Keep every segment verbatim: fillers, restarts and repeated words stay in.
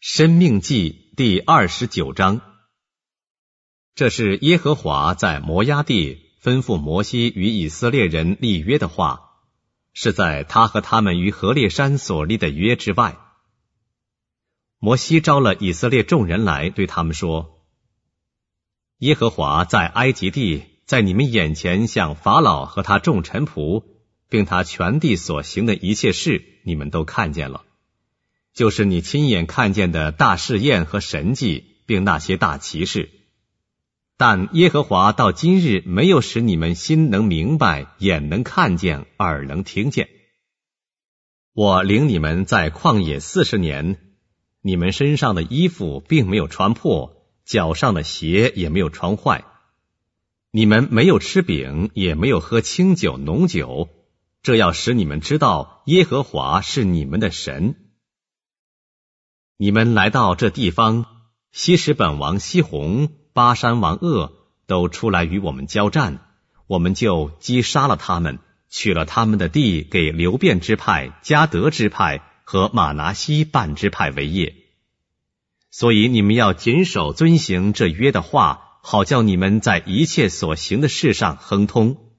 申命记第二十九章，这是耶和华在摩押地吩咐摩西与以色列人立约的话，是在他和他们于何烈山所立的约之外。摩西招了以色列众人来，对他们说：耶和华在埃及地，在你们眼前向法老和他众臣仆，并他全地所行的一切事，你们都看见了，就是你亲眼看见的大试验和神迹，并那些大奇事。但耶和华到今日没有使你们心能明白，眼能看见，耳能听见。我领你们在旷野四十年，你们身上的衣服并没有穿破，脚上的鞋也没有穿坏。你们没有吃饼，也没有喝清酒浓酒，这要使你们知道耶和华是你们的神。你们来到这地方，西什本王西宏、巴珊王噩都出来与我们交战，我们就击杀了他们，取了他们的地，给流便支派、迦得支派和玛拿西半支派为业。所以你们要谨守遵行这约的话，好叫你们在一切所行的事上亨通。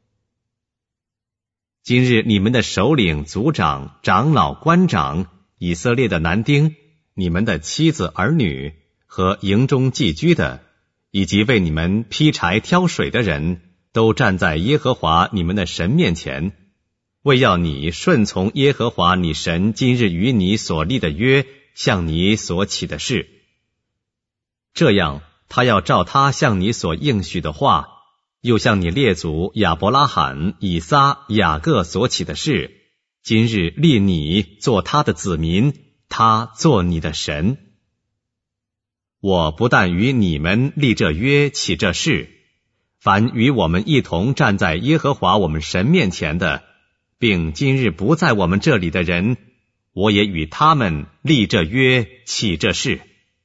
今日你们的首领、族长、长老、官长、以色列的男丁，你们的妻子儿女和营中寄居的，以及为你们劈柴挑水的人，都站在耶和华你们的神面前，为要你顺从耶和华你神今日与你所立的约，向你所起的事。这样他要照他向你所应许的话，又向你列祖亚伯拉罕、以撒、雅各所起的事，今日立你做他的子民，他做你的神。我不但与你们立这约起这事，凡与我们一同站在耶和华我们神面前的，并今日不在我们这里的人，我也与他们立这约起这事。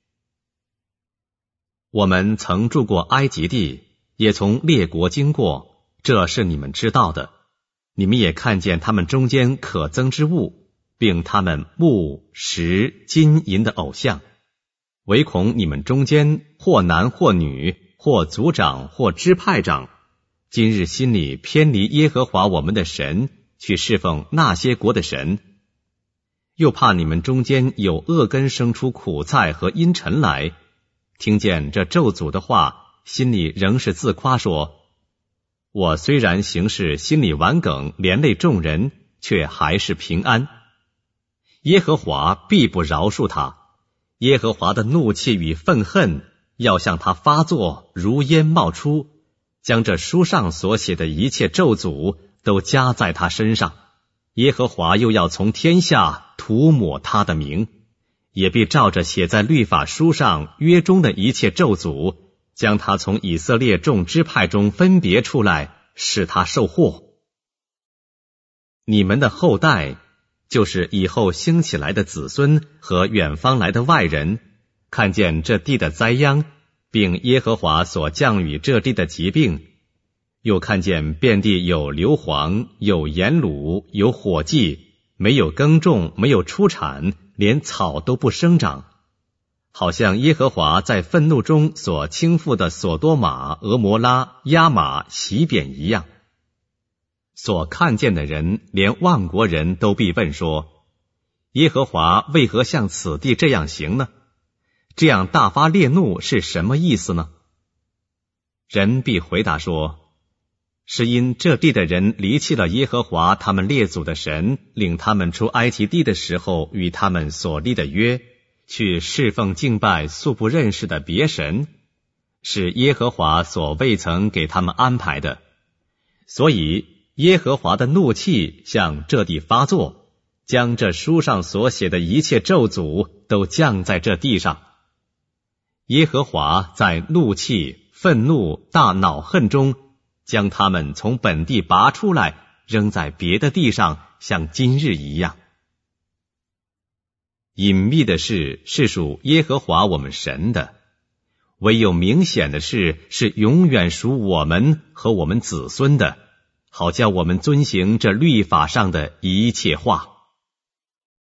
我们曾住过埃及地，也从列国经过，这是你们知道的。你们也看见他们中间可憎之物，并他们木、石、金银的偶像，唯恐你们中间或男或女，或族长或支派长，今日心里偏离耶和华我们的神，去侍奉那些国的神。又怕你们中间有恶根生出苦菜和阴沉来，听见这咒诅的话，心里仍是自夸说：我虽然行事心里顽梗，连累众人，却还是平安。耶和华必不饶恕他，耶和华的怒气与愤恨要向他发作，如烟冒出，将这书上所写的一切咒诅都加在他身上。耶和华又要从天下涂抹他的名，也必照着写在律法书上约中的一切咒诅，将他从以色列众支派中分别出来，使他受祸。你们的后代，就是以后兴起来的子孙和远方来的外人，看见这地的灾殃，并耶和华所降与这地的疾病，又看见遍地有硫磺，有盐卤，有火祭，没有耕种，没有出产，连草都不生长，好像耶和华在愤怒中所倾覆的索多玛、俄摩拉、亚玛、洗扁一样。所看见的人，连万国人都必问说：耶和华为何向此地这样行呢？这样大发烈怒是什么意思呢？人必回答说：是因这地的人离弃了耶和华他们列祖的神，领他们出埃及地的时候与他们所立的约，去侍奉敬拜素不认识的别神，是耶和华所未曾给他们安排的。所以耶和华的怒气向这地发作，将这书上所写的一切咒诅都降在这地上。耶和华在怒气、愤怒、大恼恨中，将他们从本地拔出来，扔在别的地上，像今日一样。隐秘的事是属耶和华我们神的，唯有明显的事是永远属我们和我们子孙的，好叫我们遵行这律法上的一切话。